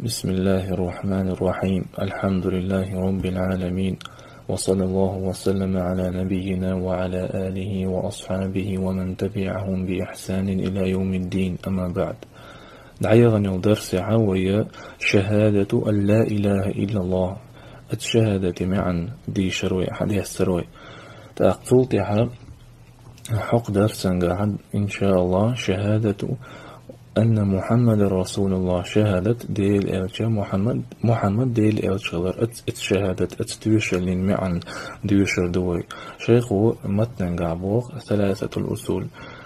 بسم الله الرحمن الرحيم. الحمد لله رب العالمين، وصلى الله وسلم على نبينا وعلى آله وأصحابه ومن تبعهم بإحسان إلى يوم الدين. أما بعد، دعيغني درس عوية شهادة أن لا إله إلا الله. الشهادة معا دي شروي حديث سروي تأقلتها حق درسا قاعد إن شاء الله. شهادة أن محمد رسول الله، شهادة ديل إلشا محمد ديل إلشا شهادة اتتوشلين معا ديوشر دوي. شيخو متن قعبوغ ثلاثة الأصول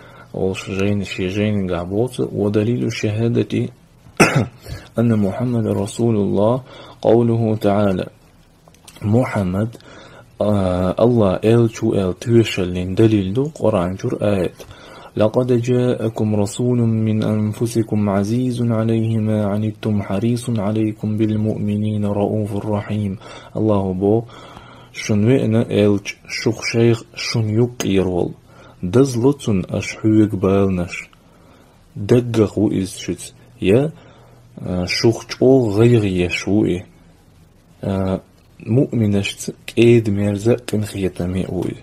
شيجين قعبوغ. ودليل الشهادة أن محمد رسول الله قوله تعالى محمد الله إلشو توشلين دليل دو قرآن جر آيات لقد جاءكم رسول من أنفسكم عزيز عليه ما عنتم حريص عليكم بالمؤمنين رؤوف رحيم. الله بو شنوئنا إلج شخ شيخ شن يقيرول دزلتن أشحوك بالنش دققوا إزشت يا شخ جو غير يشوئي مؤمنشت كيد مرزق خيتمي أوي.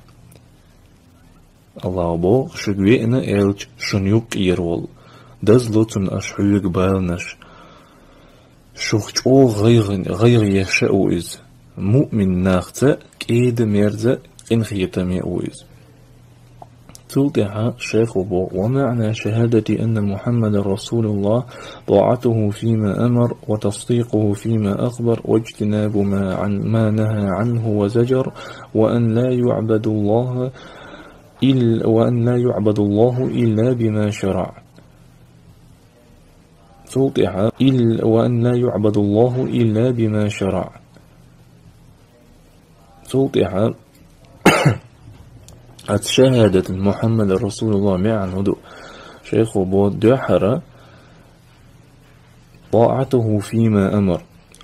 الله بو شدوئنا إلج شن يقيرول دزلتن أشحوك بالنش شخ جو غير يشاء إز مؤمن ناخت كيد مرزق خيتمي أوي. تلتها شيخ بو ومعنى شهادة أن محمد رسول الله طاعته فيما أمر وتصديقه فيما أخبر واجتناب ما نهى عنه وزجر وأن لا يعبد الله إلا بما شرع. تلتها وأن لا يعبد الله إلا بما شرع. تلتها شهادة محمد رسول الله معا هدو شيخ بود دحرة طاعته فيما أمر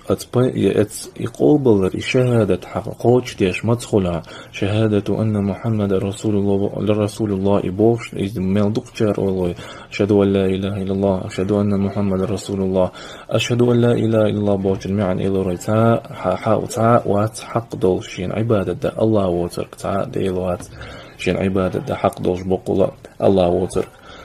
يقوبل شهادة حقوق ديش مدخلها شهادة أن محمد رسول الله إبوش إذ ملدق جار الله أشهد أن لا إله إلا الله أشهد أن محمد رسول الله أشهد أن لا إله إلا الله بوش معا إلى ريتا وات حق دول شين عبادة دا الله وترك ديلوات شين عبادة دا حق دوش بقولا الله وترك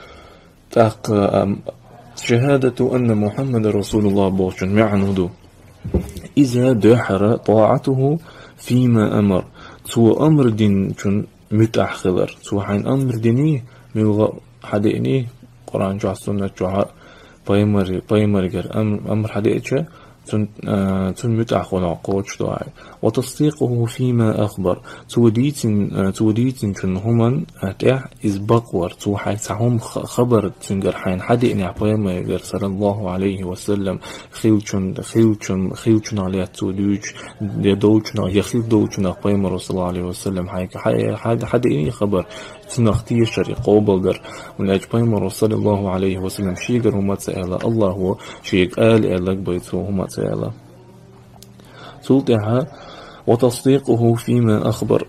شهادة أن محمد رسول الله بوش معا هدو إذا دحر طاعته فيما أمر تو أمر دين كن متأخر تو حين أمر ديني ملغى حديني قرآن جاء سنة جاء بايمر أمر حديثة تن متأخر قوش دعاء وتصديقه فيما أخبر توديتن كن همان أتاح إزبقور تو حين سهم خبر تنجر حين حديني بايمر صلى الله عليه وسلم خيلچن عليه توديج يدوچنا يخيل دوچنا بايمر صلى الله عليه وسلم حديني خبر تنختي شري قوبل در من أجبايمر صلى الله عليه وسلم شيقر هما تسأل الله هو شيق إلك بيته هما تسأل. تلتها وتصديقه فيما أخبر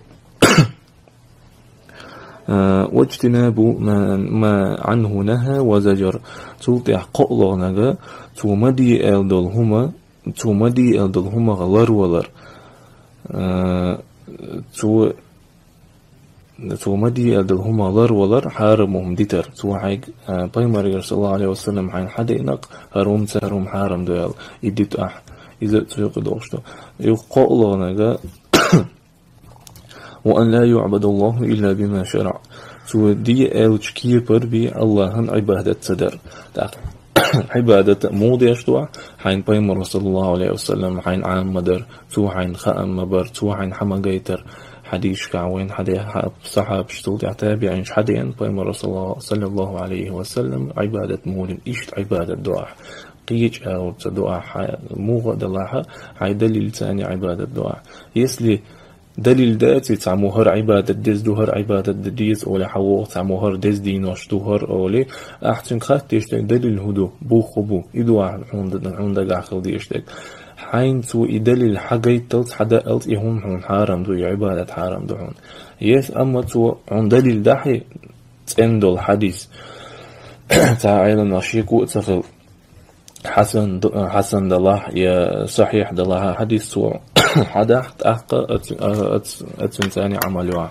واجتناب ما عنه نهى وزجر. تلتها قؤلغ نغا تومدي ألدل هما غلر ولر تومدي ألدل هما لر ولر حارمهم ديتر تو حيق بايمر صلى الله عليه وسلم حين حدينق هروم حارم دوال يديت إذا تيقظ أشتو يقول لنا وأن لا يعبد الله إلا بما شرع. تو دي ألج كيبر بي الله عبادة صدر عبادة مودي أشتوع حين بايمر صلى الله عليه وسلم حين عام مدر تو حين خام مبر تو حين حمقيتر حديث كعوين حديث صحاب شتول تعتابي عن حدين بايمر صلى الله عليه وسلم عبادة مود إيش عبادة دعاء قيج أو دعاء مو دلاها هاي دليل ثاني عبادة دعاء يسلي دليل داتي تعموهر عبادة ديز دوهر عبادة ديز أولي حوق تعموهر ديز دينوش دوهر أولي أحسن خات يشتك دليل هدو بو خبو إدواء عند عقل ديشتك حين تو دليل حاجة تلت حدا ألت يهون هون حرام دو عبادة حرام دهون يس أما تو عند دليل دحي تندل حديث تعالى نشيكو تخل حسن دلاه يا صحيح دلاه حديث سوء حدا أحقا أتنساني عملوا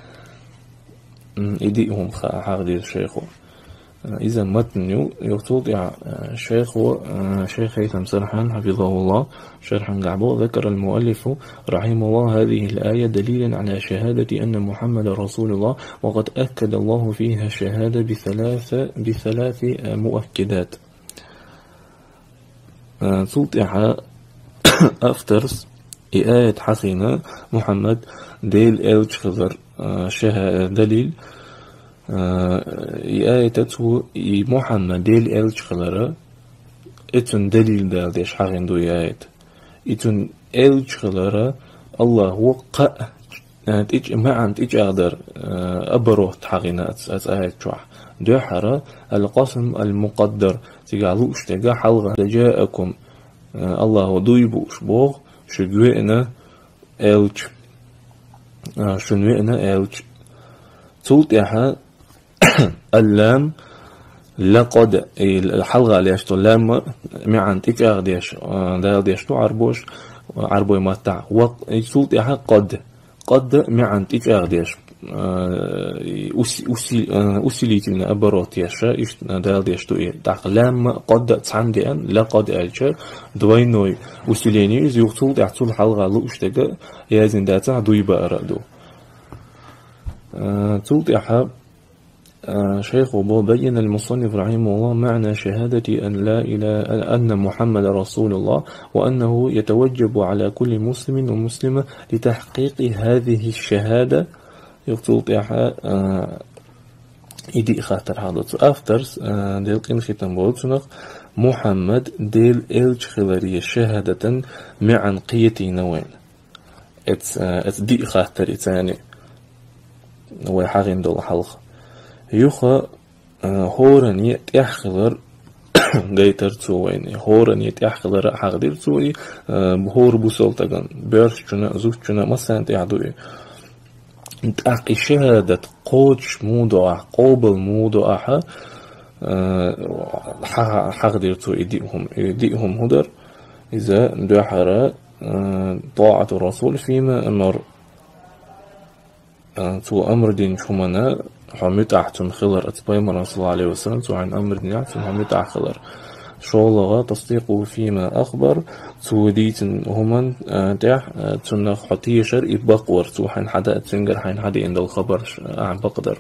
إديهم حاغدي الشيخ إذا متن يطوطع الشيخ شيخ هيثم سرحان حفظه الله شرحا قعبو ذكر المؤلف رحمه الله هذه الآية دليلا على شهادة أن محمد رسول الله وقد أكد الله فيها الشهادة بثلاث مؤكدات توطع أفترس آية حسينة محمد ديل إلج خضر دليل آية تتو محمد ديل إلج خضر إتن دليل دال ديش حقين دو آية إتن إلج خضر الله وقع تيج معا تيج أقدر أبروه تحقينا آية شوح دوحرة القسم المقدر تقالوش تقا حلغة جاءكم الله دويبوش بوغ شجوئنا إلج شنوئنا إلج تلتها اللام لقد الحلقة ليشتو لام معن تيجاغ ديش دال ديشتو عربوي ماتع تلتها قد معن تيجاغ ديش أسيليتنا أبروت يشا دال ديشتو داق لام قد تعندي أن لقد ألشا دوينوي أسيليني يقتل دعتو الحلقة لوشتك يازن داتا دويبا أرادو تلتها شيخ أبو بين المصنف رحمه الله معنى شهادة أن لا إله أن محمد رسول الله وأنه يتوجب على كل مسلم ومسلمة لتحقيق هذه الشهادة يقتلطيها إدي خاطر حاضر أفترس ديل قين ختم بولتنق محمد ديل إلج خلارية شهادة معن قيتي نوين اتس دي خاطر اتاني نوي حاغين دول حلقة يوخا هوراني تيحخلر غيتر توين هوراني تيحخلر حاغدير توي بهور بوسولتاغان بيرش جنا زوج جنا مسان تيعدوي تأقي شهادة قوش موضوع قوبل موضوعها حاغدير تو يديهم هدر إذا دوحر طاعة الرسول فيما أمر تو أمر دين شمنا حميت أحتم خلر أتبايم رسول الله عليه وسلم تو عن أمر دين أحتم حميت أحخلر شولغا تصديقه فيما أخبر تو ديتن همان تاح تنخ حطيه شر يبقور تو حين حدا تنقر حين حدا عند الخبر عن بقدر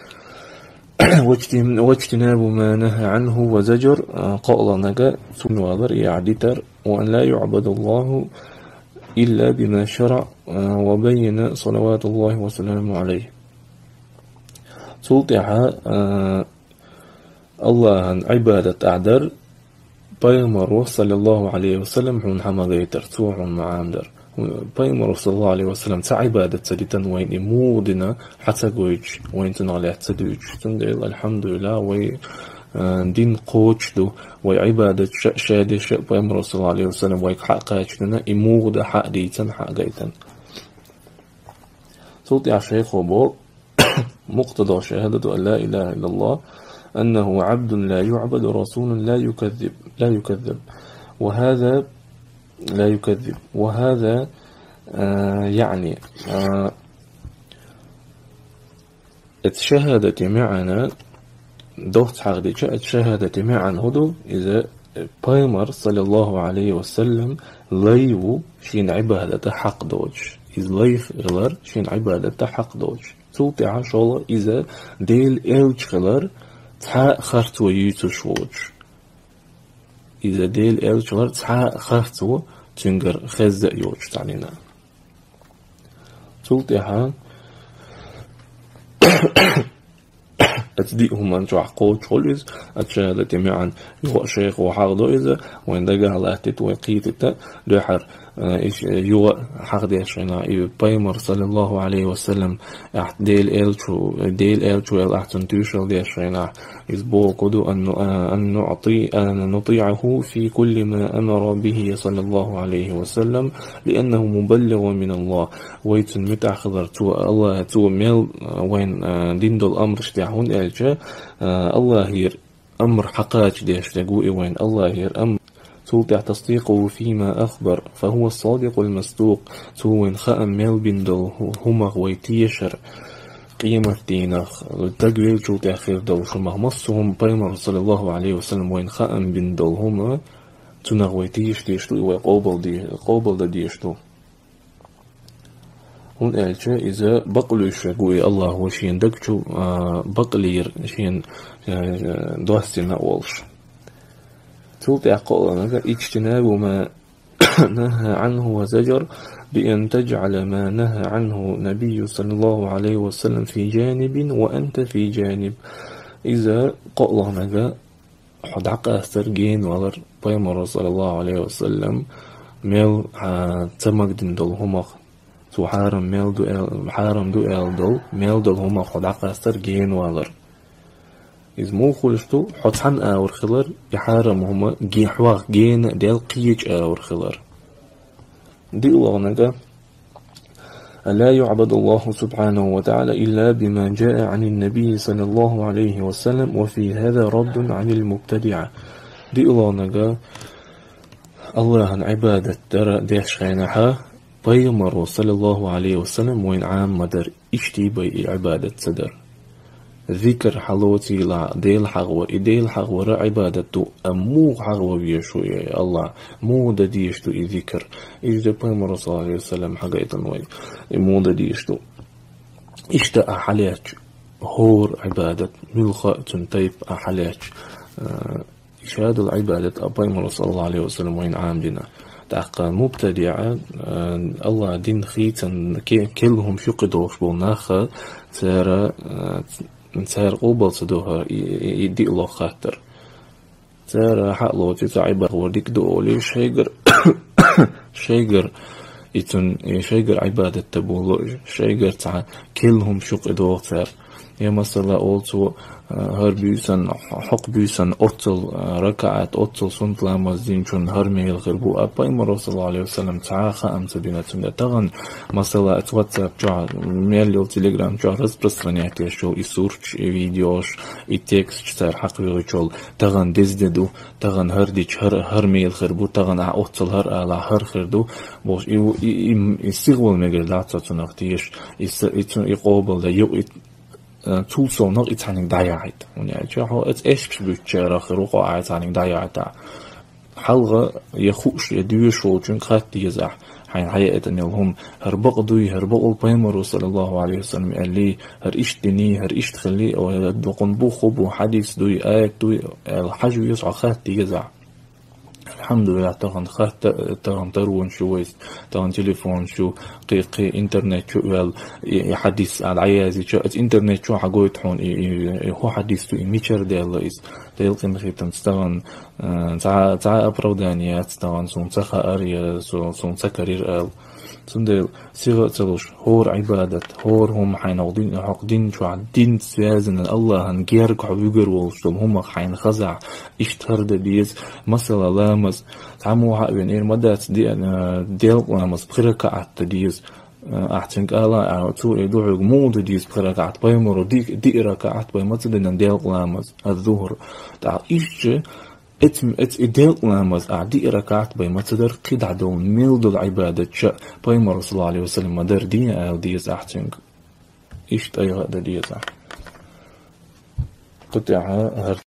واجتناب ما نهى عنه وزجر قال نجا تنواظر يعدتر وأن لا يعبد الله إلا بما شرع وبين صلوات الله وسلامه عليه تلتها الله عبادة أعدر بيمر صلى الله عليه وسلم حون حمغيتر توحون معامدر بيمر صلى الله عليه وسلم تعبادة سديتن وين مودنا حتى قويش وين تنالي حتى دويش تندل الحمد لله وي دين قوش دو وي عبادة شادش بيمر صلى الله عليه وسلم وي حقاش لنا إمود حق ديتن حق جيتن صوتي على الشيخ وبو مقتضى شهادة أن لا إله إلا الله أنه عبد لا يعبد رسول لا يكذب وهذا لا يكذب وهذا يعني الشهادة معنا دوت حقدي الشهادة معنا هدو إذا بايمر صلى الله عليه وسلم ليو شين عبادة حق دوج إذ ليف غلر شين عبادة حق دوج توتي عشالة إذا ديل إلج غلر تحا خرطو يوتو شوج إذا ديل إلج غلر تحا خرطو تنقر خزة يوج تعنينا توتي ها أتديهم من تعقود شوليز أتشهد معا يوق شيخ وحاغدو إذا وين دقا لأتت وقيتت دوحر يوق حاغدي أشينا بايمر صلى الله عليه وسلم ديل إلشو الأحسن توشل دي أشينا إذبو قدو أن نطيعه في كل ما أمر به صلى الله عليه وسلم لأنه مبلغ من الله ويتن متأخذر تو الله تو ميل وين دين دول أمر اشتعهون الله هير أمر حقاج ديش تقوي وين الله هير أمر تلتع تصديقه فيما أخبر فهو الصادق المصدوق تو خأم ميل بندل هما غويتيشر قيمة دينخ التقويل جو تأخير دل شما مصهم بيمر صلى الله عليه وسلم وين خأم بندل هما تنغويتيش ديشتو وقوبل دا ديشتو هون ألشا إذا بقلوش قوي الله وشين دكتو بقلير شين دوستنا أولش تلت أقولنا اجتناب ما نهى عنه وزجر بأن تجعل ما نهى عنه نبي صلى الله عليه وسلم في جانب وأنت في جانب إذا قولنا حدق أسترجين ولر بيمر صلى الله عليه وسلم ميل تمجدن دلهمخ تو حارم ميل دو دل ميل دلهمخ حدق أسترجين ولر إذ مو خلشتو حتحن آور خلر يحارم هما جيحواق جين ديل قيج آور خلر دي الله لا يعبد الله سبحانه وتعالى إلا بما جاء عن النبي صلى الله عليه وسلم وفي هذا رد عن المبتدعة دي الله الله عن عبادة ديش خينها بيمر صلى الله عليه وسلم وين عام مدر اشتي بي عبادة صدر ذكر حلوتي لا ديل حغور عبادته أمو حغور بيشوي الله مو دديشتو ذكر إذا بيمر صلى الله عليه وسلم حقيقة وي مو دديشتو اشتا أحلاج هور عبادة ملخاء تنتيب أحلاج إشهاد العبادة بيمر صلى الله عليه وسلم وين عام بنا تحقا مبتدعة الله دين خيتا كلهم شقدوش بوناخا تسار قوبل صدوها يدي الله خاطر تسار حقلو تتعب وديك دولي شيجر يتن شيجر عبادة تبولوج شيجر تاع كلهم شقدوه تسار يا مثلا أولتو هر بيسن حق بيسن أطل ركعات أطل سنت لامزين شون هر ميل غربو أبا إمر صلى الله عليه وسلم تعاخا أمس بيناتنا تغن مثلا واتساب جا ميل تليجرام جا распространяйте شو يسورش فيديوش يتكست تار حق بيغيشول تغن دزددو تغن هرديش هر ميل غربو تغن أطل هر على هر خردو باش يستغول مجال لاتسا نختيش يقابل دا يو توصل إتعنين دايعت يعني شو إيش بيتشارع خروق إتعنين دايعت حلقة يخوش يدوش وجن خات يزح حين حياة إن لهم هربقوا بيمر صلى الله عليه وسلم قال لي هريشتني هريشت خلي أو دقن بوخب وحديث دوي آيات دوي الحج يسعى خات يزح الحمد لله تغن ترون شويس تغن تليفون شو قي انترنت شو يحدث على عيازي شو انترنت شو حقوي تحون هو حديث تو ميشر ديالله تلقي مخيتن تغن تاع ابرودانيات تغن سون تخا اريا سون تكرير ال سندل سيغة تلوش هور عبادة هور هم حين عقدين حقدين شو عدين سيازن الله هنجيرك عبيقر والشتم هم حين خزع اشتهرد بيز مثلا لامز تعمو حقين اير مدات ديل لامز بخيرك عتديز أحسنك الله تو يدوع مود ديز بخيرك عت بيمر دي ركعت بيمتدن ديل لامز الظهر تاع إيش ات إدل لامز أعدي ركعت بي متدر قد عدو ميلد العبادة شاء بيمر صلى الله عليه وسلم مدر دين آل ديز أحسنك إيش تأيغا ديز قطعها